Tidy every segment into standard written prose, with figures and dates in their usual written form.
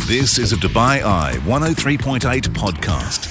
This is a Dubai Eye 103.8 podcast.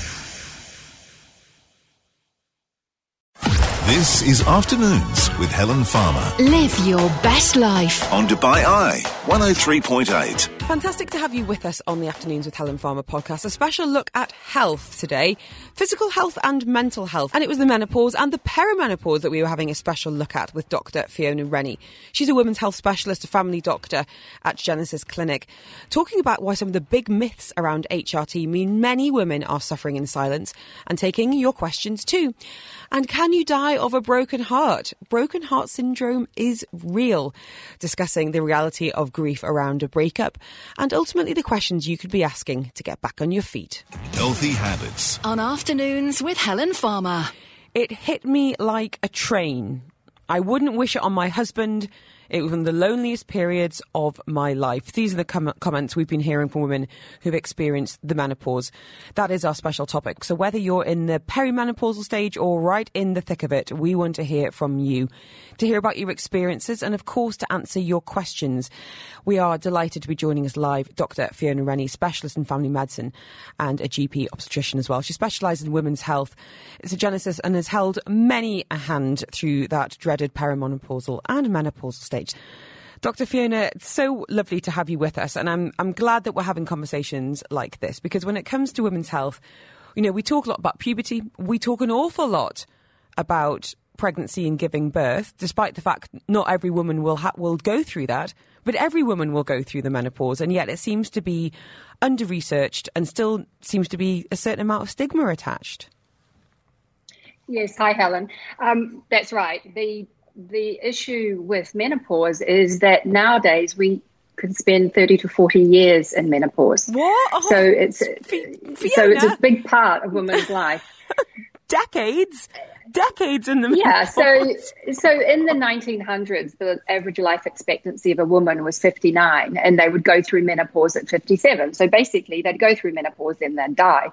This is Afternoons with Helen Farmer. Live your best life. On Dubai Eye 103.8. Fantastic to have you with us on the Afternoons with Helen Farmer podcast. A special look at health today, physical health and mental health. And it was the menopause and the perimenopause that we were having a special look at with Dr. Fiona Rennie. She's a women's health specialist, a family doctor at Genesis Clinic, talking about why some of the big myths around HRT mean many women are suffering in silence, and taking your questions too. And can you die of a broken heart? Broken heart syndrome is real. Discussing the reality of grief around a breakup and ultimately the questions you could be asking to get back on your feet. Healthy habits. On Afternoons with Helen Farmer. It hit me like a train. I wouldn't wish it on my husband. It was one of the loneliest periods of my life. These are the comments we've been hearing from women who've experienced the menopause. That is our special topic. So whether you're in the perimenopausal stage or right in the thick of it, we want to hear from you, to hear about your experiences and, of course, to answer your questions. We are delighted to be joining us live, Dr. Fiona Rennie, specialist in family medicine and a GP obstetrician as well. She specialises in women's health. It's a Genesis and has held many a hand through that dreaded perimenopausal and menopausal stage. Dr. Fiona, it's so lovely to have you with us, and I'm glad that we're having conversations like this, because when it comes to women's health, you know, we talk a lot about puberty, we talk an awful lot about pregnancy and giving birth, despite the fact not every woman will go through that, but every woman will go through the menopause, and yet it seems to be under-researched and still seems to be a certain amount of stigma attached. Yes, hi Helen. That's right. The issue with menopause is that nowadays we could spend 30 to 40 years in menopause. What? Oh, so it's a big part of women's life. Decades in the menopause. Yeah, so in the 1900s, the average life expectancy of a woman was 59, and they would go through menopause at 57. So basically, they'd go through menopause and then die.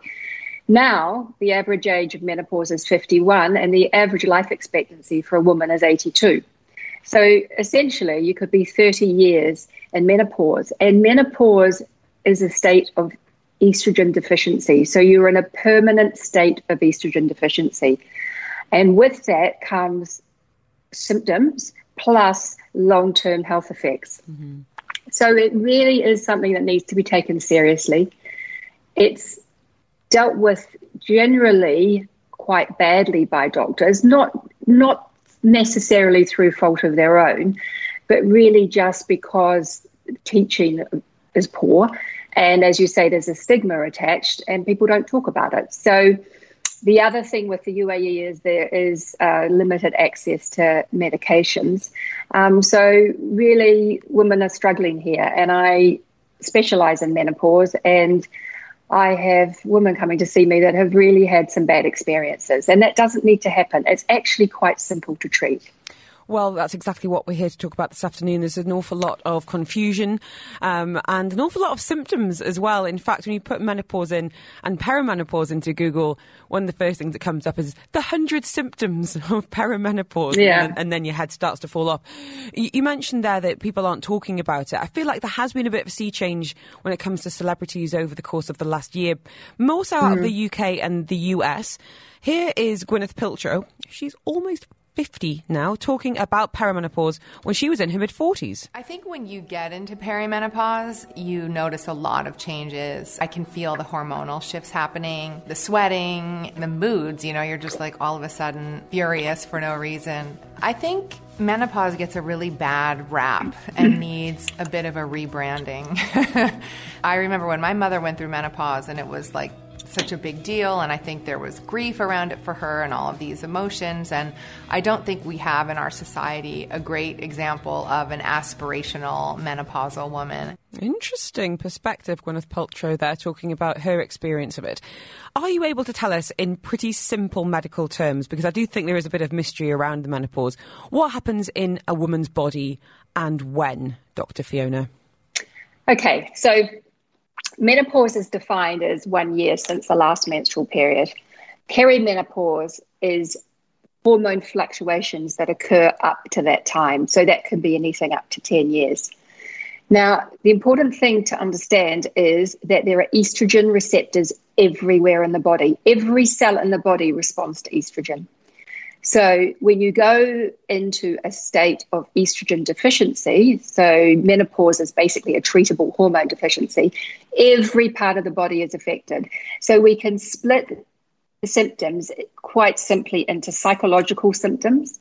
Now, the average age of menopause is 51 and the average life expectancy for a woman is 82. So essentially, you could be 30 years in menopause. And menopause is a state of estrogen deficiency. So you're in a permanent state of estrogen deficiency. And with that comes symptoms plus long-term health effects. Mm-hmm. So it really is something that needs to be taken seriously. It's dealt with generally quite badly by doctors, not necessarily through fault of their own, but really just because teaching is poor. And as you say, there's a stigma attached and people don't talk about it. So the other thing with the UAE is there is limited access to medications. So really women are struggling here, and I specialise in menopause, and I have women coming to see me that have really had some bad experiences, and that doesn't need to happen. It's actually quite simple to treat. Well, that's exactly what we're here to talk about this afternoon. There's an awful lot of confusion and an awful lot of symptoms as well. In fact, when you put menopause in and perimenopause into Google, one of the first things that comes up is the 100 symptoms of perimenopause. Yeah. And then your head starts to fall off. You mentioned there that people aren't talking about it. I feel like there has been a bit of a sea change when it comes to celebrities over the course of the last year, more so out of the UK and the US. Here is Gwyneth Paltrow. She's almost 50 now, talking about perimenopause when she was in her mid-40s. I think when you get into perimenopause, you notice a lot of changes. I can feel the hormonal shifts happening, the sweating, the moods, you're just like all of a sudden furious for no reason. I think menopause gets a really bad rap and needs a bit of a rebranding. I remember when my mother went through menopause and it was like such a big deal, and I think there was grief around it for her and all of these emotions, and I don't think we have in our society a great example of an aspirational menopausal woman. Interesting perspective, Gwyneth Paltrow there, talking about her experience of it. Are you able to tell us in pretty simple medical terms, because I do think there is a bit of mystery around the menopause, what happens in a woman's body and when, Dr. Fiona? Okay, so menopause is defined as 1 year since the last menstrual period. Perimenopause is hormone fluctuations that occur up to that time. So that can be anything up to 10 years. Now, the important thing to understand is that there are estrogen receptors everywhere in the body. Every cell in the body responds to estrogen. So when you go into a state of estrogen deficiency, so menopause is basically a treatable hormone deficiency, every part of the body is affected. So we can split the symptoms quite simply into psychological symptoms.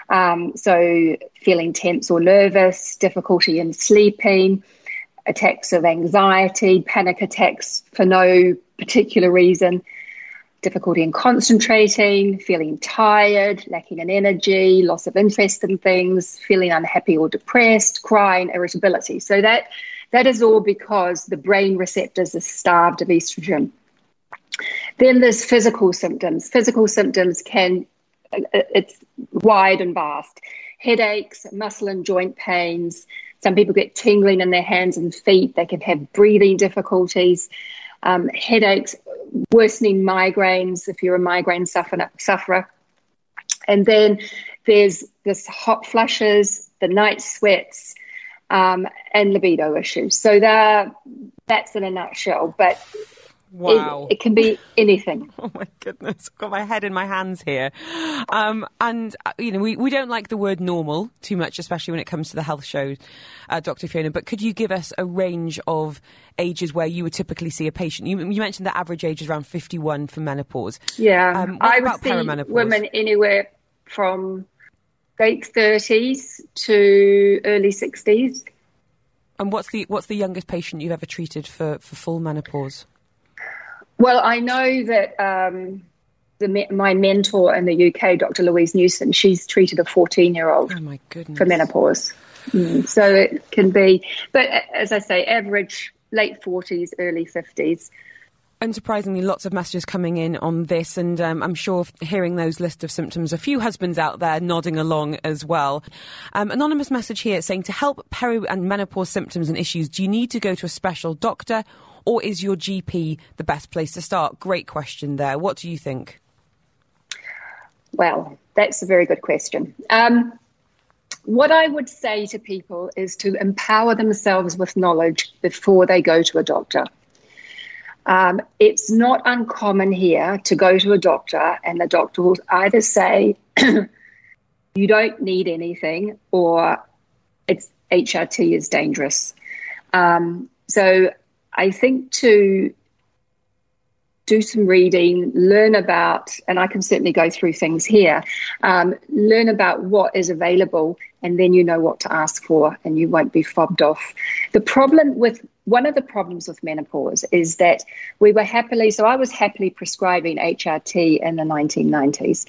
So feeling tense or nervous, difficulty in sleeping, attacks of anxiety, panic attacks for no particular reason, difficulty in concentrating, feeling tired, lacking in energy, loss of interest in things, feeling unhappy or depressed, crying, irritability. So that is all because the brain receptors are starved of estrogen. Then there's physical symptoms. Physical symptoms it's wide and vast. Headaches, muscle and joint pains. Some people get tingling in their hands and feet. They can have breathing difficulties, headaches, worsening migraines if you're a migraine sufferer. And then there's this hot flushes, the night sweats, and libido issues. So that's in a nutshell. But wow. It can be anything. Oh, my goodness. I've got my head in my hands here. And, we don't like the word normal too much, especially when it comes to the health show, Dr. Fiona. But could you give us a range of ages where you would typically see a patient? You mentioned the average age is around 51 for menopause. Yeah. I would see women anywhere from late 30s to early 60s. And what's the youngest patient you've ever treated for full menopause? Well, I know that my mentor in the UK, Dr. Louise Newson, she's treated a 14-year-old for menopause. So it can be, but as I say, average late 40s, early 50s. Unsurprisingly, lots of messages coming in on this, and I'm sure hearing those list of symptoms, a few husbands out there nodding along as well. Anonymous message here saying, to help peri and menopause symptoms and issues, do you need to go to a special doctor, or is your GP the best place to start? Great question there. What do you think? Well, that's a very good question. What I would say to people is to empower themselves with knowledge before they go to a doctor. It's not uncommon here to go to a doctor and the doctor will either say, you don't need anything, or HRT is dangerous. So I think to do some reading, learn about, and I can certainly go through things here, learn about what is available, and then you know what to ask for and you won't be fobbed off. One of the problems with menopause is that I was happily prescribing HRT in the 1990s.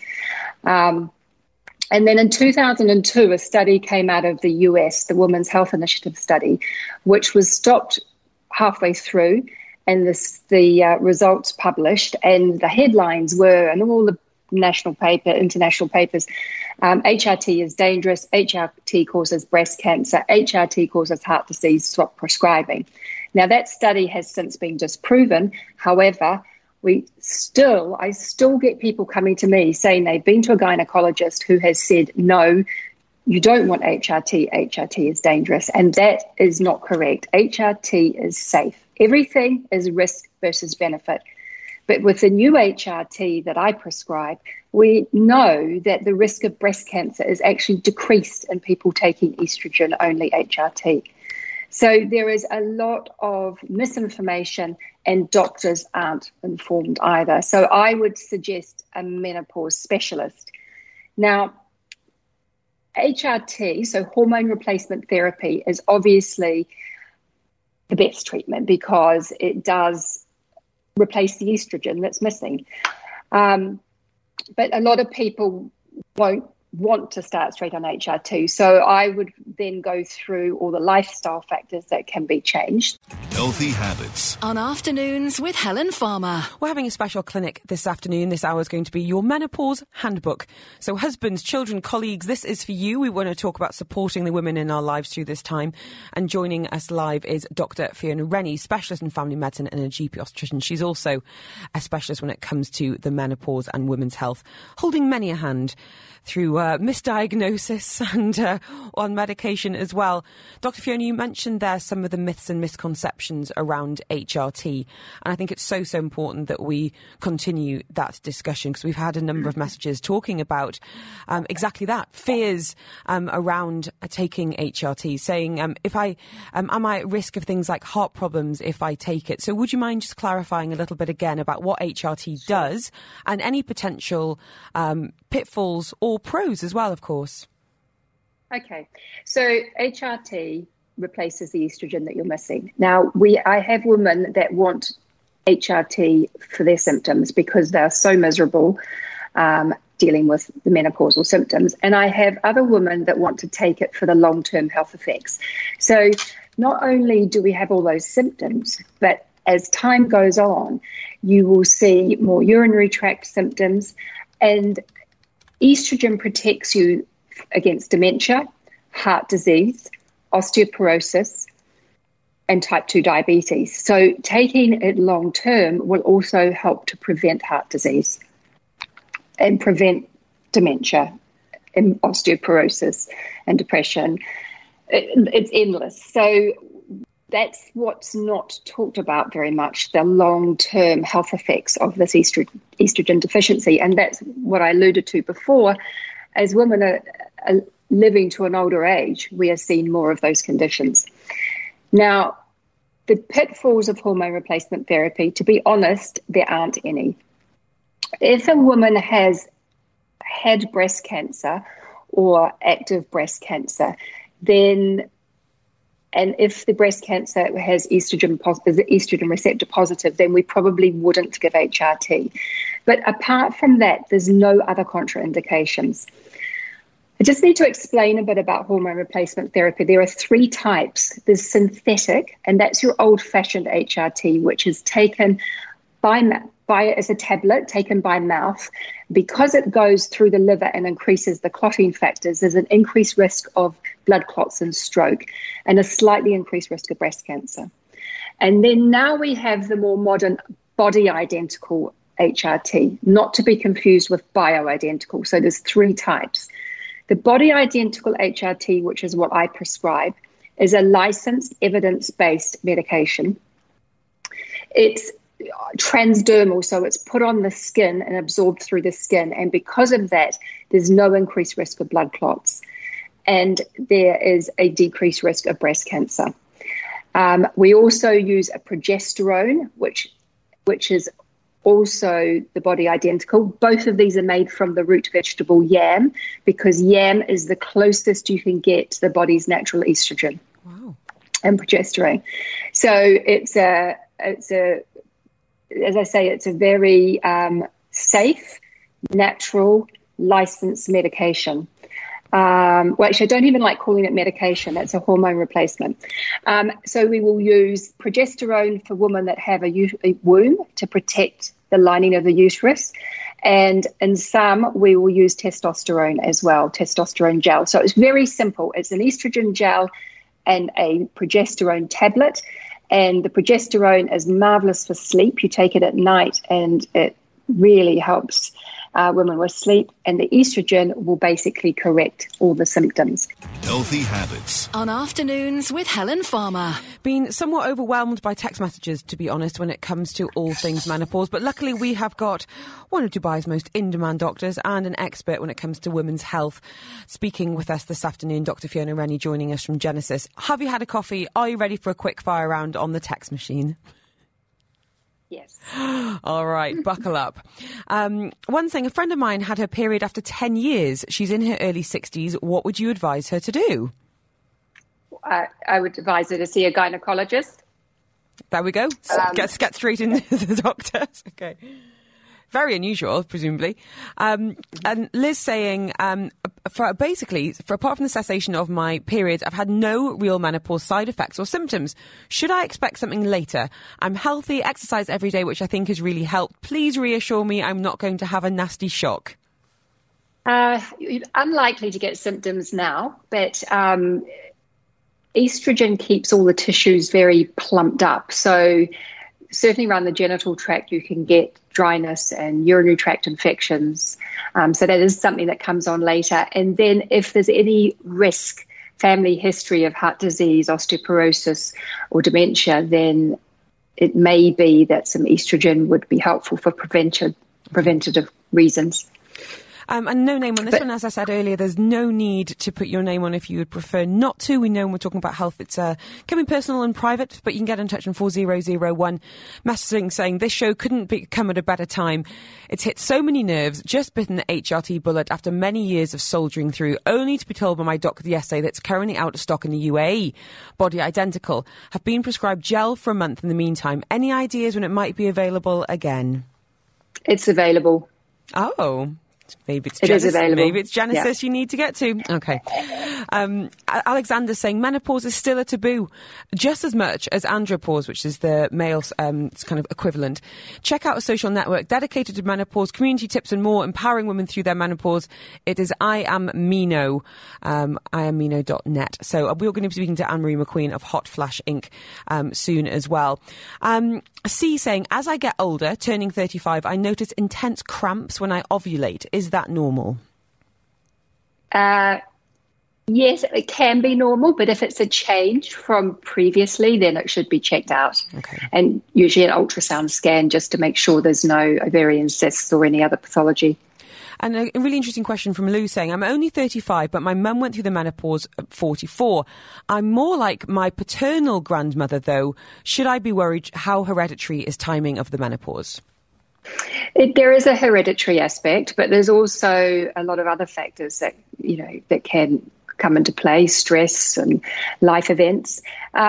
And then in 2002, a study came out of the US, the Women's Health Initiative study, which was stopped halfway through, and the results published, and the headlines were in all the international papers, HRT is dangerous, HRT causes breast cancer, HRT causes heart disease, stop prescribing. Now that study has since been disproven. However, I still get people coming to me saying they've been to a gynecologist who has said, no, you don't want HRT, HRT is dangerous. And that is not correct. HRT is safe. Everything is risk versus benefit. But with the new HRT that I prescribe, we know that the risk of breast cancer is actually decreased in people taking estrogen-only HRT. So there is a lot of misinformation, and doctors aren't informed either. So I would suggest a menopause specialist. Now, HRT, so hormone replacement therapy, is obviously the best treatment because it does replace the estrogen that's missing. But a lot of people won't want to start straight on HRT. So I would then go through all the lifestyle factors that can be changed. Healthy Habits. On Afternoons with Helen Farmer. We're having a special clinic this afternoon. This hour is going to be your menopause handbook. So husbands, children, colleagues, this is for you. We want to talk about supporting the women in our lives through this time. And joining us live is Dr. Fiona Rennie, specialist in family medicine and a GP obstetrician. She's also a specialist when it comes to the menopause and women's health, holding many a hand through misdiagnosis and on medication as well. Dr. Fiona, you mentioned there some of the myths and misconceptions around HRT, and I think it's so important that we continue that discussion, because we've had a number of messages talking about exactly that, fears around taking HRT, saying if I am I at risk of things like heart problems if I take it. So would you mind just clarifying a little bit again about what HRT does and any potential pitfalls or pros as well, of course? Okay, so HRT replaces the estrogen that you're missing. Now, I have women that want HRT for their symptoms because they're so miserable dealing with the menopausal symptoms. And I have other women that want to take it for the long-term health effects. So not only do we have all those symptoms, but as time goes on, you will see more urinary tract symptoms, and estrogen protects you against dementia, heart disease, osteoporosis, and type 2 diabetes. So taking it long term will also help to prevent heart disease and prevent dementia and osteoporosis and depression. It's endless. So that's what's not talked about very much, the long-term health effects of this estrogen deficiency. And that's what I alluded to before. As women are living to an older age, we are seeing more of those conditions. Now, the pitfalls of hormone replacement therapy, to be honest, there aren't any. If a woman has had breast cancer or active breast cancer, then, and if the breast cancer has estrogen receptor positive, then we probably wouldn't give HRT. But apart from that, there's no other contraindications. I just need to explain a bit about hormone replacement therapy. There are 3 types. There's synthetic, and that's your old-fashioned HRT, which is taken as a tablet, taken by mouth. Because it goes through the liver and increases the clotting factors, there's an increased risk of blood clots and stroke, and a slightly increased risk of breast cancer. And then now we have the more modern body-identical HRT, not to be confused with bioidentical. So there's 3 types. The body-identical HRT, which is what I prescribe, is a licensed, evidence-based medication. It's transdermal, so it's put on the skin and absorbed through the skin. And because of that, there's no increased risk of blood clots. And there is a decreased risk of breast cancer. We also use a progesterone, which is also the body identical. Both of these are made from the root vegetable yam, because yam is the closest you can get to the body's natural estrogen. Wow. And progesterone. So it's a as I say, it's a very safe, natural, licensed medication. Well, actually, I don't even like calling it medication. It's a hormone replacement. So we will use progesterone for women that have a womb to protect the lining of the uterus. And in some, we will use testosterone as well, testosterone gel. So it's very simple. It's an estrogen gel and a progesterone tablet. And the progesterone is marvelous for sleep. You take it at night and it really helps women with sleep. And the estrogen will basically correct all the symptoms. Healthy Habits. On Afternoons with Helen Farmer. Been somewhat overwhelmed by text messages, to be honest, when it comes to all things menopause. But luckily we have got one of Dubai's most in-demand doctors and an expert when it comes to women's health speaking with us this afternoon. Dr. Fiona Rennie joining us from Genesis. Have you had a coffee? Are you ready for a quick fire round on the text machine? Yes. All right, buckle up. One thing, a friend of mine had her period after 10 years. She's in her early 60s. What would you advise her to do? I would advise her to see a gynecologist. There we go. Get straight into the doctor. Okay. Very unusual, presumably. And Liz saying, apart from the cessation of my periods, I've had no real menopause side effects or symptoms. Should I expect something later? I'm healthy, exercise every day, which I think has really helped. Please reassure me I'm not going to have a nasty shock. Unlikely to get symptoms now, but estrogen keeps all the tissues very plumped up. So certainly around the genital tract, you can get dryness and urinary tract infections. So that is something that comes on later. And then if there's any risk, family history of heart disease, osteoporosis or dementia, then it may be that some estrogen would be helpful for preventative reasons. And no name on this one. As I said earlier, there's no need to put your name on if you would prefer not to. We know when we're talking about health, it's can be personal and private, but you can get in touch on 4001, messaging saying this show couldn't come at a better time. It's hit so many nerves, just bitten the HRT bullet after many years of soldiering through, only to be told by my doctor yesterday that it's currently out of stock in the UAE. Body Identical have been prescribed gel for a month in the meantime. Any ideas when it might be available again? It's available. Oh, maybe it's Genesis. It is available. Maybe it's Genesis you need to get to. Okay. Alexander's saying menopause is still a taboo, just as much as andropause, which is the male kind of equivalent. Check out a social network dedicated to menopause, community tips and more, empowering women through their menopause. It is I Am Mino, iammino.net. So we're going to be speaking to Anne-Marie McQueen of Hot Flash Inc. Soon as well. C saying, as I get older, turning 35, I notice intense cramps when I ovulate. Is that normal? Yes, it can be normal, but if it's a change from previously, then it should be checked out. Okay. And usually an ultrasound scan just to make sure there's no ovarian cysts or any other pathology. And a really interesting question from Lou saying, I'm only 35, but my mum went through the menopause at 44. I'm more like my paternal grandmother, though. Should I be worried how hereditary is timing of the menopause? There is a hereditary aspect, but there's also a lot of other factors that, that can come into play, stress and life events.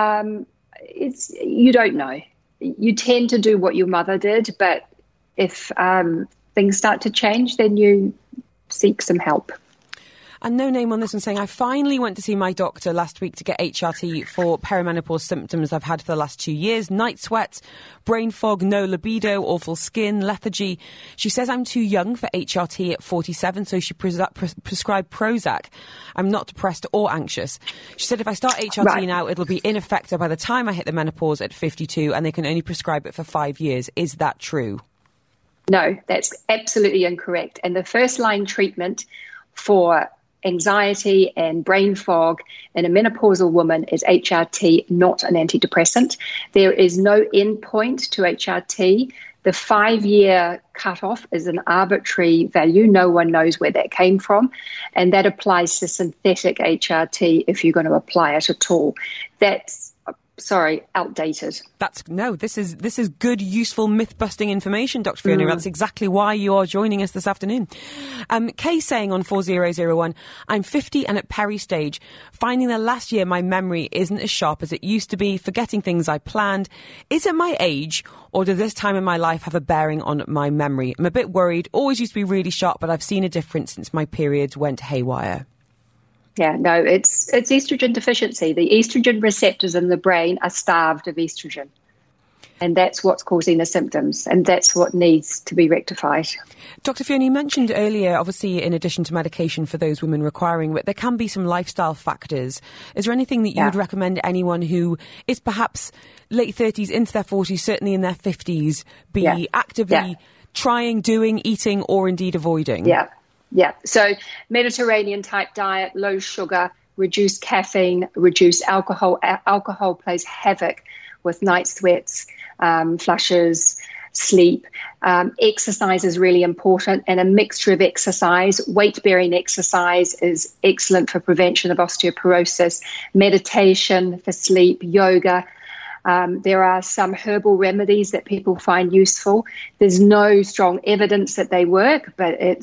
You don't know. You tend to do what your mother did, but if things start to change, then you seek some help. And no name on this one saying, I finally went to see my doctor last week to get HRT for perimenopause symptoms I've had for the last 2 years. Night sweats, brain fog, no libido, awful skin, lethargy. She says I'm too young for HRT at 47, so she prescribed Prozac. I'm not depressed or anxious. She said if I start HRT now, it'll be ineffective by the time I hit the menopause at 52, and they can only prescribe it for 5 years. Is that true? No, that's absolutely incorrect. And the first line treatment for anxiety and brain fog in a menopausal woman is HRT, not an antidepressant. There is no endpoint to HRT. The 5-year cutoff is an arbitrary value. No one knows where that came from. And that applies to synthetic HRT if you're going to apply it at all. That's outdated. This is good, useful, myth-busting information, Dr. Fiona. That's exactly why you are joining us this afternoon. Kay saying on 4001, I'm 50 and at peri stage, finding that last year my memory isn't as sharp as it used to be, forgetting things I planned. Is it my age, or does this time in my life have a bearing on my memory? I'm a bit worried. Always used to be really sharp, but I've seen a difference since my periods went haywire. Yeah, no, it's estrogen deficiency. The estrogen receptors in the brain are starved of estrogen. And that's what's causing the symptoms. And that's what needs to be rectified. Dr. Fiona, you mentioned earlier, obviously, in addition to medication for those women requiring it, there can be some lifestyle factors. Is there anything that you would recommend anyone who is perhaps late 30s into their 40s, certainly in their 50s, be actively trying, doing, eating, or indeed avoiding? Yeah. So Mediterranean type diet, low sugar, reduce caffeine, reduce alcohol. Alcohol plays havoc with night sweats, flushes, sleep. Exercise is really important, and a mixture of exercise. Weight-bearing exercise is excellent for prevention of osteoporosis. Meditation for sleep, yoga. There are some herbal remedies that people find useful. There's no strong evidence that they work, but it's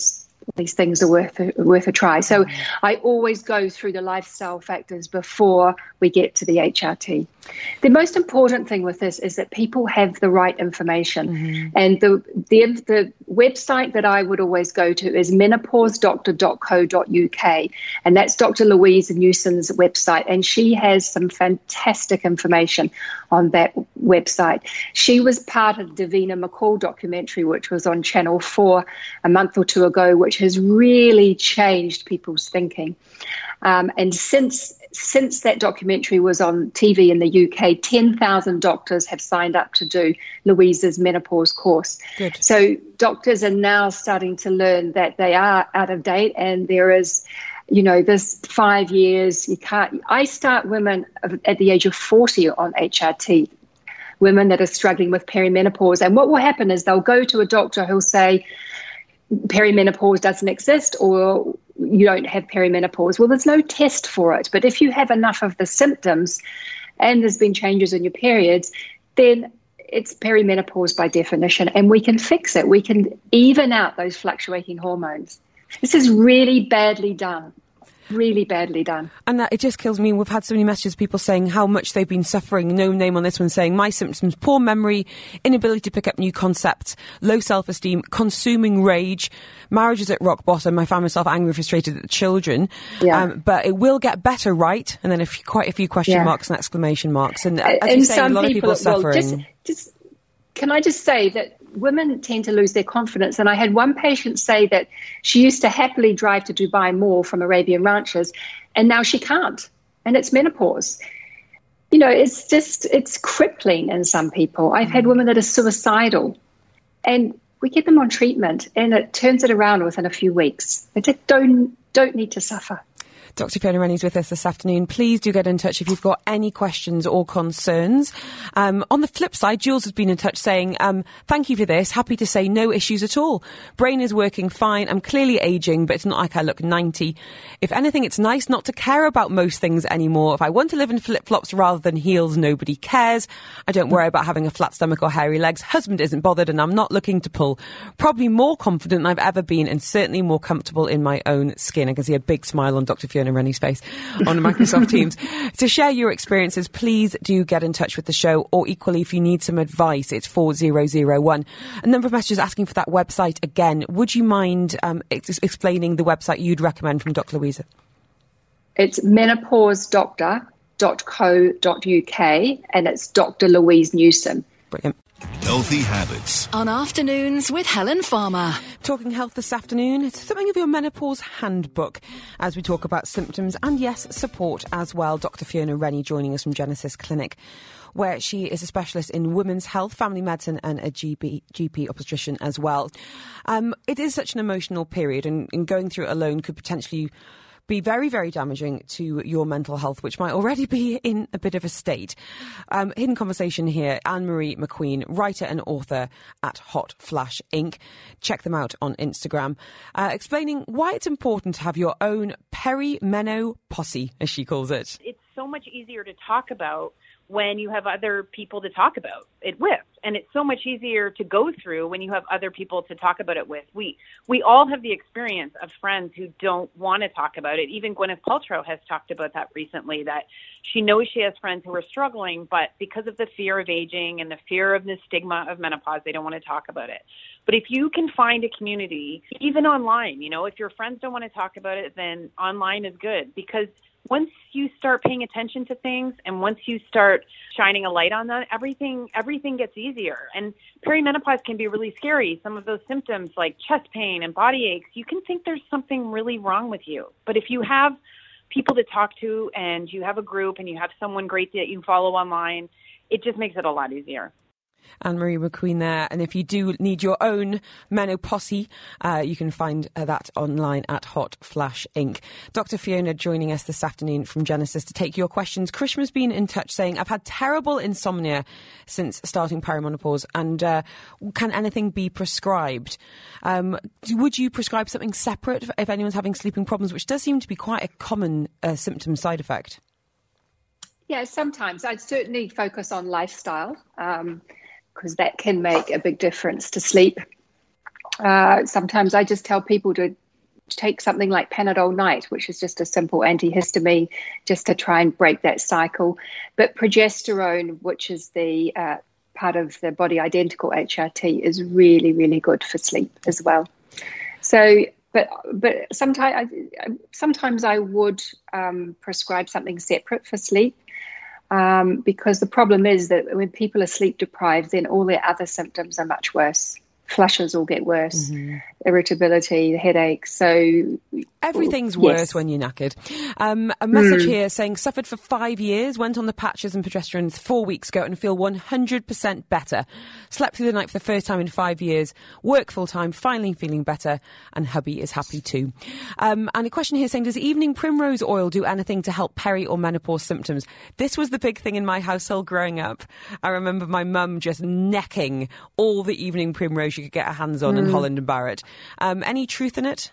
these things are worth a try. So I always go through the lifestyle factors before we get to the HRT. The most important thing with this is that people have the right information. And the website that I would always go to is menopausedoctor.co.uk. And that's Dr. Louise Newsom's website. And she has some fantastic information on that website. She was part of Davina McCall documentary, which was on Channel 4 a month or two ago, which has really changed people's thinking. And since that documentary was on TV in the UK, 10,000 doctors have signed up to do Louise's menopause course. Good. So doctors are now starting to learn that they are out of date, and there is, this 5 years, I start women at the age of 40 on HRT, women that are struggling with perimenopause. And what will happen is they'll go to a doctor who'll say, perimenopause doesn't exist, or you don't have perimenopause. Well, there's no test for it. But if you have enough of the symptoms and there's been changes in your periods, then it's perimenopause by definition, and we can fix it. We can even out those fluctuating hormones. This is really badly done. Really badly done. And that, it just kills me. We've had so many messages, people saying how much they've been suffering. No name on this one, saying my symptoms: poor memory, inability to pick up new concepts, low self-esteem, consuming rage, marriage is at rock bottom, I found myself angry, frustrated at the children. But it will get better, right? And then quite a few question marks and exclamation marks. And as you say, a lot of people are suffering. Can I just say that women tend to lose their confidence. And I had one patient say that she used to happily drive to Dubai Mall from Arabian Ranches, and now she can't. And it's menopause. It's crippling in some people. I've had women that are suicidal, and we get them on treatment, and it turns it around within a few weeks. They just don't need to suffer. Dr. Fiona Rennie's with us this afternoon. Please do get in touch if you've got any questions or concerns. On the flip side, Jules has been in touch saying, thank you for this. Happy to say no issues at all. Brain is working fine. I'm clearly aging, but it's not like I look 90. If anything, it's nice not to care about most things anymore. If I want to live in flip-flops rather than heels, nobody cares. I don't worry about having a flat stomach or hairy legs. Husband isn't bothered, and I'm not looking to pull. Probably more confident than I've ever been, and certainly more comfortable in my own skin. I can see a big smile on Dr. Fiona Rennie's face on Microsoft Teams. To share your experiences, please do get in touch with the show, or equally if you need some advice, it's 4001. A number of messages asking for that website again. Would you mind explaining the website you'd recommend from Dr. Louise? It's menopausedoctor.co.uk, and it's Dr. Louise Newsom. Brilliant. Healthy Habits On Afternoons with Helen Farmer. Talking health this afternoon, it's something of your menopause handbook as we talk about symptoms and, yes, support as well. Dr. Fiona Rennie joining us from Genesis Clinic, where she is a specialist in women's health, family medicine, and a GP obstetrician as well. It is such an emotional period, and going through it alone could potentially be very, very damaging to your mental health, which might already be in a bit of a state. Hidden conversation here, Anne-Marie McQueen, writer and author at Hot Flash Inc. Check them out on Instagram, explaining why it's important to have your own peri-meno-posse, as she calls it. It's so much easier to talk about when you have other people to talk about it with. And it's so much easier to go through when you have other people to talk about it with. We all have the experience of friends who don't want to talk about it. Even Gwyneth Paltrow has talked about that recently, that she knows she has friends who are struggling, but because of the fear of aging and the fear of the stigma of menopause, they don't want to talk about it. But if you can find a community, even online, if your friends don't want to talk about it, then online is good, because once you start paying attention to things and once you start shining a light on that, everything gets easier. And perimenopause can be really scary. Some of those symptoms like chest pain and body aches, you can think there's something really wrong with you. But if you have people to talk to and you have a group and you have someone great that you follow online, it just makes it a lot easier. Anne-Marie McQueen there. And if you do need your own menoposse, you can find that online at Hot Flash Inc. Dr. Fiona joining us this afternoon from Genesis to take your questions. Krishma's been in touch saying, I've had terrible insomnia since starting perimenopause, and can anything be prescribed? Would you prescribe something separate if anyone's having sleeping problems, which does seem to be quite a common symptom side effect? Yeah, sometimes. I'd certainly focus on lifestyle, because that can make a big difference to sleep. Sometimes I just tell people to take something like Panadol Night, which is just a simple antihistamine, just to try and break that cycle. But progesterone, which is the part of the body identical HRT, is really, really good for sleep as well. So, but sometimes I would prescribe something separate for sleep, because the problem is that when people are sleep deprived, then all their other symptoms are much worse. Flushes will get worse, irritability, headaches. So everything's worse when you're knackered. A message here saying, suffered for 5 years, went on the patches and progesterone 4 weeks ago and feel 100% better. Slept through the night for the first time in 5 years, work full time, finally feeling better, and hubby is happy too. And a question here saying, does evening primrose oil do anything to help peri or menopause symptoms? This was the big thing in my household growing up. I remember my mum just necking all the evening primrose you could get her hands on in Holland and Barrett. Any truth in it?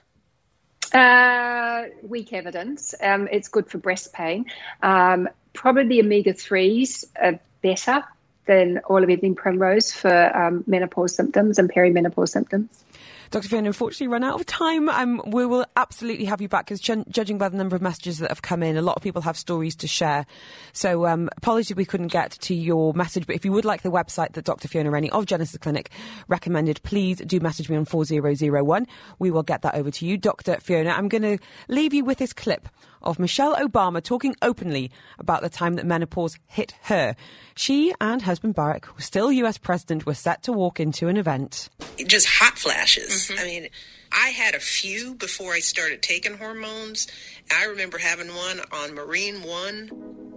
Weak evidence. It's good for breast pain. Probably the omega-3s are better than oil of evening primrose for menopause symptoms and perimenopause symptoms. Dr. Fiona, unfortunately run out of time. We will absolutely have you back, because judging by the number of messages that have come in, a lot of people have stories to share. So apologies we couldn't get to your message, but if you would like the website that Dr. Fiona Rennie of Genesis Clinic recommended, please do message me on 4001. We will get that over to you. Dr. Fiona, I'm going to leave you with this clip of Michelle Obama talking openly about the time that menopause hit her. She and husband Barack, who was still US president, were set to walk into an event. Just hot flashes. I mean, I had a few before I started taking hormones. I remember having one on Marine One.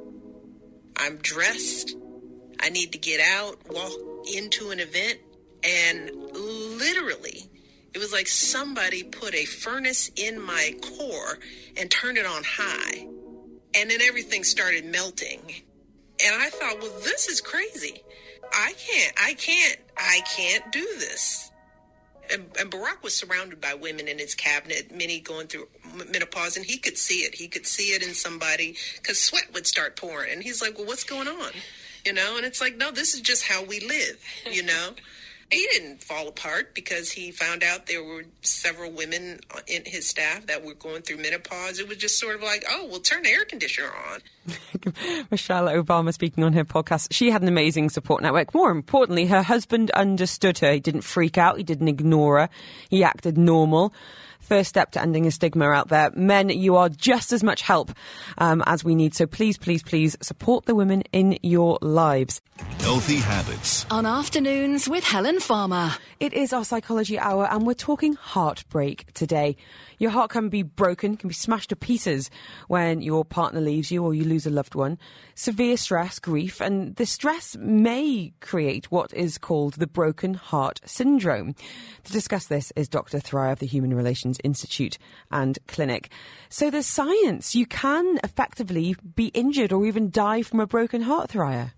I'm dressed. I need to get out, walk into an event, and literally, it was like somebody put a furnace in my core and turned it on high. And then everything started melting. And I thought, well, this is crazy. I can't do this. And Barack was surrounded by women in his cabinet, many going through menopause, and he could see it. He could see it in somebody because sweat would start pouring. And he's like, well, what's going on? You know, and it's like, no, this is just how we live, you know. He didn't fall apart because he found out there were several women in his staff that were going through menopause. It was just sort of like, oh, we'll turn the air conditioner on. Michelle Obama speaking on her podcast. She had an amazing support network. More importantly, her husband understood her. He didn't freak out. He didn't ignore her. He acted normal. First step to ending a stigma out there. Men, you are just as much help as we need. So please, please, please support the women in your lives. Healthy habits. On Afternoons with Helen Farmer. It is our psychology hour and we're talking heartbreak today. Your heart can be broken, can be smashed to pieces when your partner leaves you or you lose a loved one. Severe stress, grief, and the stress may create what is called the broken heart syndrome. To discuss this is Dr. Thrier of the Human Relations Institute and Clinic. So there's science. You can effectively be injured or even die from a broken heart, Thrier.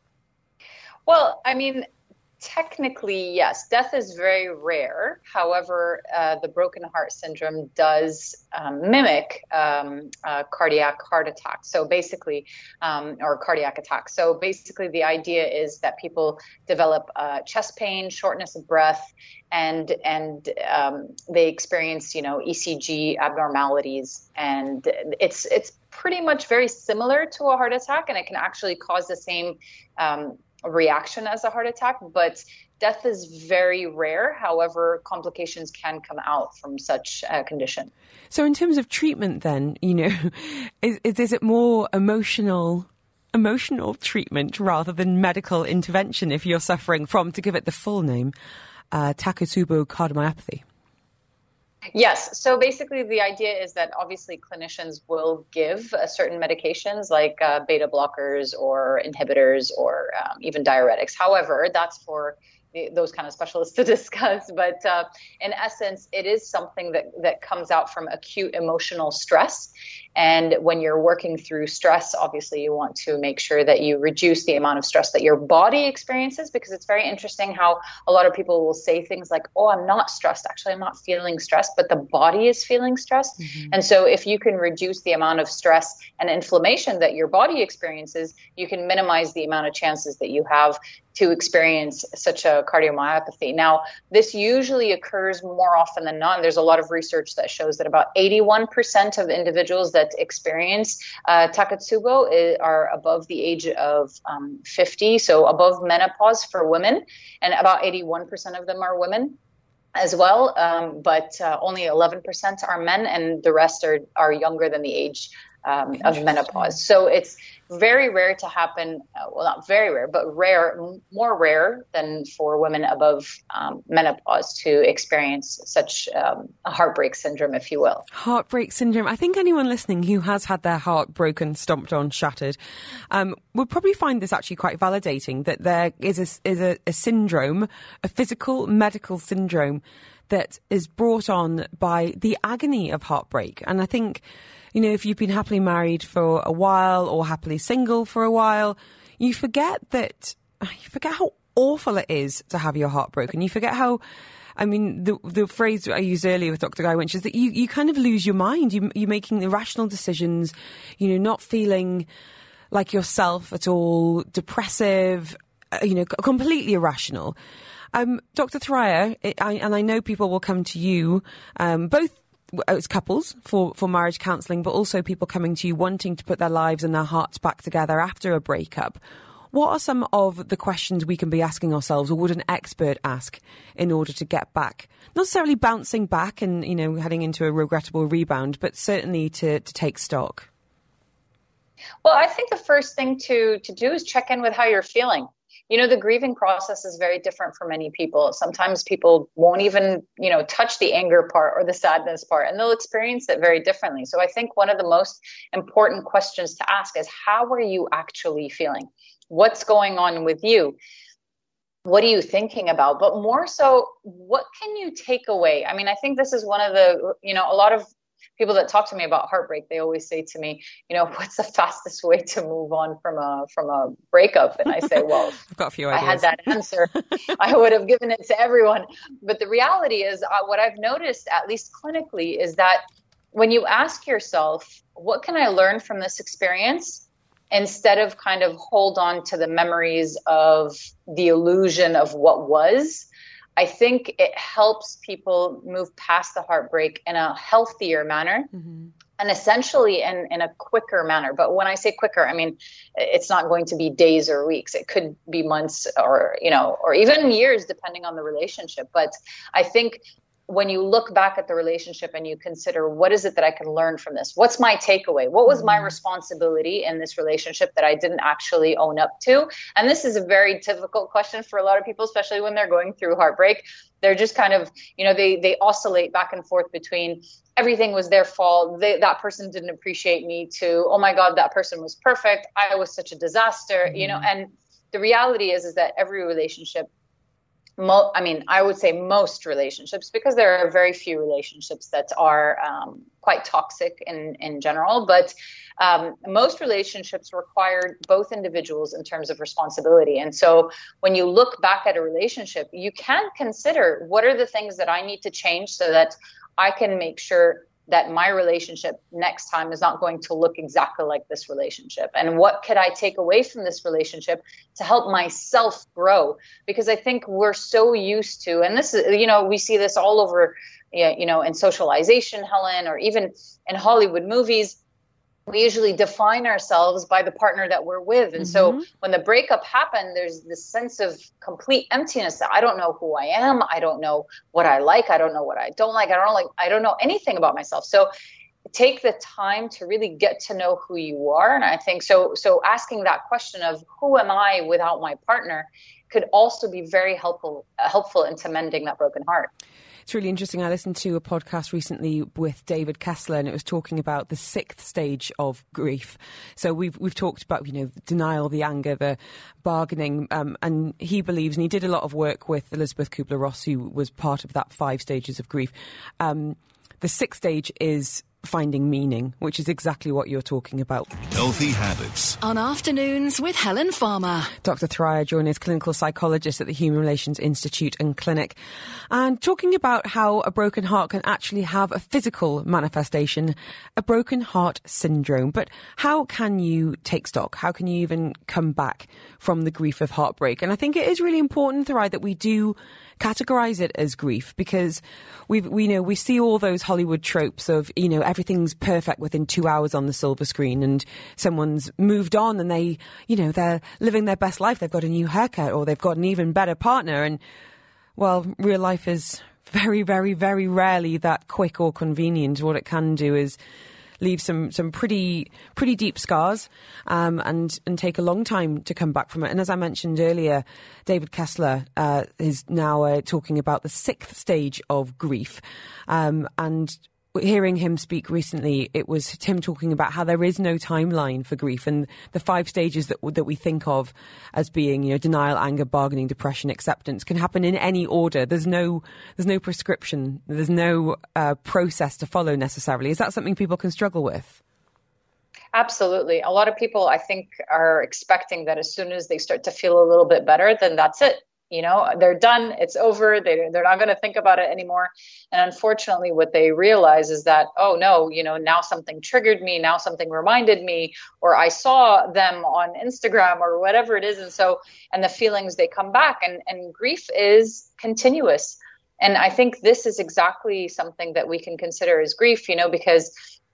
Well, I mean, technically, yes, death is very rare. However, the broken heart syndrome does mimic cardiac heart attack. So basically, or cardiac attack. So basically, the idea is that people develop chest pain, shortness of breath, and they experience, ECG abnormalities, and it's pretty much very similar to a heart attack, and it can actually cause the same reaction as a heart attack, but death is very rare. However, complications can come out from such a condition. So in terms of treatment then, is it more emotional treatment rather than medical intervention if you're suffering from, to give it the full name, Takotsubo cardiomyopathy? Yes. So basically the idea is that obviously clinicians will give certain medications like beta blockers or inhibitors or even diuretics. However, that's for those kind of specialists to discuss. But in essence, it is something that comes out from acute emotional stress. And when you're working through stress, obviously you want to make sure that you reduce the amount of stress that your body experiences, because it's very interesting how a lot of people will say things like, oh, I'm not stressed. Actually, I'm not feeling stressed, but the body is feeling stressed. Mm-hmm. And so if you can reduce the amount of stress and inflammation that your body experiences, you can minimize the amount of chances that you have to experience such a cardiomyopathy. Now, this usually occurs more often than not. There's a lot of research that shows that about 81% of individuals that experience Takotsubo are above the age of 50, so above menopause for women, and about 81% of them are women as well, but only 11% are men, and the rest are younger than the age of menopause. So it's very rare to happen. Well, not very rare, but rare, more rare than for women above menopause to experience such a heartbreak syndrome, if you will. Heartbreak syndrome. I think anyone listening who has had their heart broken, stomped on, shattered, would probably find this actually quite validating, that there is a syndrome, a physical medical syndrome that is brought on by the agony of heartbreak. And I think, you know, if you've been happily married for a while or happily single for a while, you forget how awful it is to have your heart broken. You forget how, I mean, the phrase I used earlier with Dr. Guy Winch is that you kind of lose your mind. You're making irrational decisions, you know, not feeling like yourself at all, depressive, you know, completely irrational. Dr. Thoraiya, and I know people will come to you, both as couples for marriage counselling, but also people coming to you wanting to put their lives and their hearts back together after a breakup. What are some of the questions we can be asking ourselves, or would an expert ask, in order to get back? Not necessarily bouncing back and, you know, heading into a regrettable rebound, but certainly to take stock. Well, I think the first thing to do is check in with how you're feeling. You know, the grieving process is very different for many people. Sometimes people won't even, you know, touch the anger part or the sadness part, and they'll experience it very differently. So I think one of the most important questions to ask is, how are you actually feeling? What's going on with you? What are you thinking about? But more so, what can you take away? I mean, I think this is one of the, you know, a lot of people that talk to me about heartbreak, they always say to me, you know, what's the fastest way to move on from a breakup? And I say, well, I've got a few ideas. I had that answer, I would have given it to everyone. But the reality is, what I've noticed, at least clinically, is that when you ask yourself, what can I learn from this experience? Instead of kind of hold on to the memories of the illusion of what was, I think it helps people move past the heartbreak in a healthier manner, and essentially in a quicker manner. But when I say quicker, I mean, it's not going to be days or weeks. It could be months or, you know, or even years, depending on the relationship. But I think when you look back at the relationship and you consider, what is it that I can learn from this? What's my takeaway? What was my responsibility in this relationship that I didn't actually own up to? And this is a very difficult question for a lot of people, especially when they're going through heartbreak. They're just kind of, you know, they oscillate back and forth between everything was their fault, that person didn't appreciate me, to, oh my God, that person was perfect, I was such a disaster, you know. And the reality is that every relationship, I would say most relationships, because there are very few relationships that are quite toxic in general, but most relationships require both individuals in terms of responsibility. And so when you look back at a relationship, you can consider, what are the things that I need to change so that I can make sure that my relationship next time is not going to look exactly like this relationship? And what could I take away from this relationship to help myself grow? Because I think we're so used to, and this is, you know, we see this all over, you know, in socialization, Helen, or even in Hollywood movies. We usually define ourselves by the partner that we're with. And so when the breakup happened, there's this sense of complete emptiness that I don't know who I am. I don't know what I like. I don't know what I don't like. I don't know anything about myself. So take the time to really get to know who you are. And I think so asking that question of, who am I without my partner, could also be very helpful into mending that broken heart. It's really interesting. I listened to a podcast recently with David Kessler, and it was talking about the 6th stage of grief. So we've talked about, you know, denial, the anger, the bargaining, and he believes, and he did a lot of work with Elizabeth Kubler-Ross, who was part of that 5 stages of grief. The 6th stage is finding meaning, which is exactly what you're talking about. Healthy habits. On Afternoons with Helen Farmer. Dr. Thoraiya Joyner is clinical psychologist at the Human Relations Institute and Clinic, and talking about how a broken heart can actually have a physical manifestation, a broken heart syndrome. But how can you take stock? How can you even come back from the grief of heartbreak? And I think it is really important, Thoraiya, that we do categorize it as grief, because we see all those Hollywood tropes of, everything's perfect within 2 hours on the silver screen, and someone's moved on and they're living their best life. They've got a new haircut, or they've got an even better partner. And well, real life is very, very, very rarely that quick or convenient. What it can do is leave some pretty deep scars, and take a long time to come back from it. And as I mentioned earlier, David Kessler is now talking about the 6th stage of grief, and hearing him speak recently, it was him talking about how there is no timeline for grief, and the 5 stages that we think of as being, denial, anger, bargaining, depression, acceptance, can happen in any order. There's no prescription. There's no process to follow necessarily. Is that something people can struggle with? Absolutely. A lot of people, I think, are expecting that as soon as they start to feel a little bit better, then that's it. They're done. It's over. They're not going to think about it anymore. And unfortunately, what they realize is that, oh no, now something triggered me. Now something reminded me, or I saw them on Instagram or whatever it is. And the feelings, they come back, and grief is continuous. And I think this is exactly something that we can consider as grief, because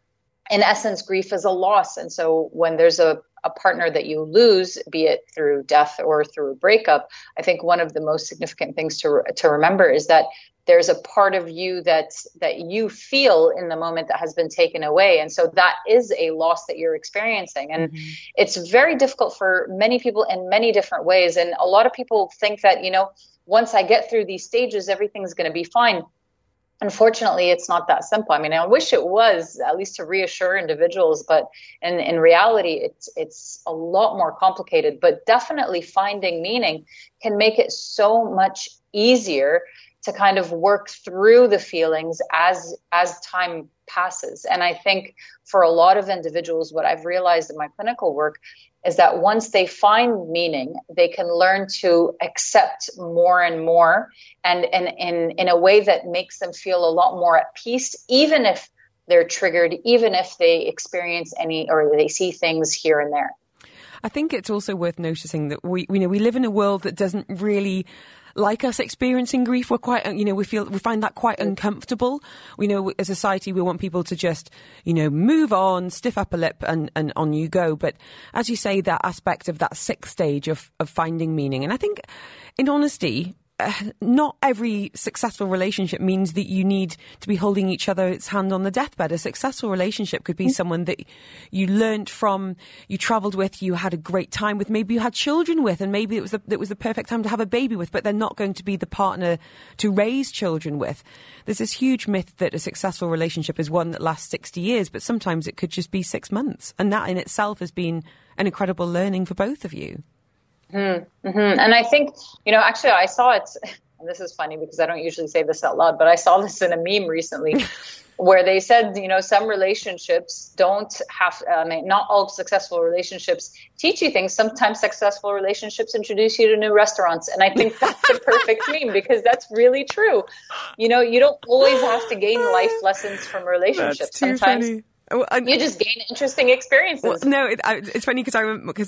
in essence, grief is a loss. And so when there's a partner that you lose, be it through death or through a breakup, I think one of the most significant things to remember is that there's a part of you that you feel in the moment that has been taken away. And so that is a loss that you're experiencing. And it's very difficult for many people in many different ways. And a lot of people think that, once I get through these stages, everything's going to be fine. Unfortunately, it's not that simple. I mean, I wish it was, at least to reassure individuals, but in reality, it's a lot more complicated. But definitely finding meaning can make it so much easier to kind of work through the feelings as time passes. And I think for a lot of individuals, what I've realized in my clinical work is that once they find meaning, they can learn to accept more and more, and in a way that makes them feel a lot more at peace, even if they're triggered, even if they experience or they see things here and there. I think it's also worth noticing that we live in a world that doesn't really like us experiencing grief. We're quite, we find that quite uncomfortable. We know as a society, we want people to just, move on, stiff upper lip and on you go. But as you say, that aspect of that 6th stage of finding meaning. And I think in honesty, not every successful relationship means that you need to be holding each other's hand on the deathbed. A successful relationship could be someone that you learnt from, you travelled with, you had a great time with, maybe you had children with, and maybe it was the perfect time to have a baby with, but they're not going to be the partner to raise children with. There's this huge myth that a successful relationship is one that lasts 60 years, but sometimes it could just be 6 months. And that in itself has been an incredible learning for both of you. Mm-hmm. Mm-hmm. And I think, actually I saw it, and this is funny because I don't usually say this out loud, but I saw this in a meme recently where they said, some relationships don't have, not all successful relationships teach you things. Sometimes successful relationships introduce you to new restaurants. And I think that's a perfect meme because that's really true. You don't always have to gain life lessons from relationships. That's too Sometimes funny. You just gain interesting experiences. Well, no, it's funny because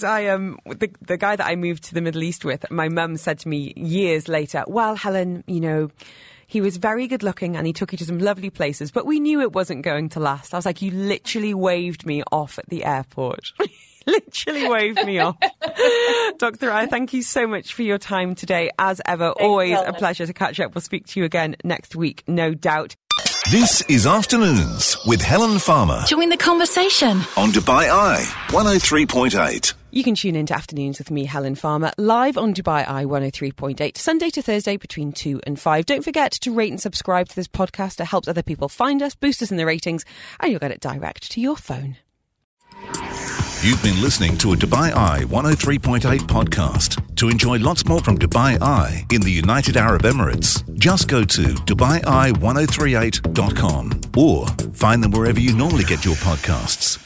the guy that I moved to the Middle East with, my mum said to me years later, well, Helen, he was very good looking and he took you to some lovely places, but we knew it wasn't going to last. I was like, you literally waved me off at the airport. Literally waved me off. Dr. I, thank you so much for your time today. As ever, Thanks, always Helen. a pleasure to catch up. We'll speak to you again next week, no doubt. This is Afternoons with Helen Farmer Join the conversation. on Dubai Eye 103.8. You can tune in to Afternoons with me, Helen Farmer, live on Dubai Eye 103.8, Sunday to Thursday between 2 and 5. Don't forget to rate and subscribe to this podcast. It helps other people find us, boost us in the ratings, and you'll get it direct to your phone. You've been listening to a Dubai Eye 103.8 podcast. To enjoy lots more from Dubai Eye in the United Arab Emirates, just go to DubaiEye1038.com or find them wherever you normally get your podcasts.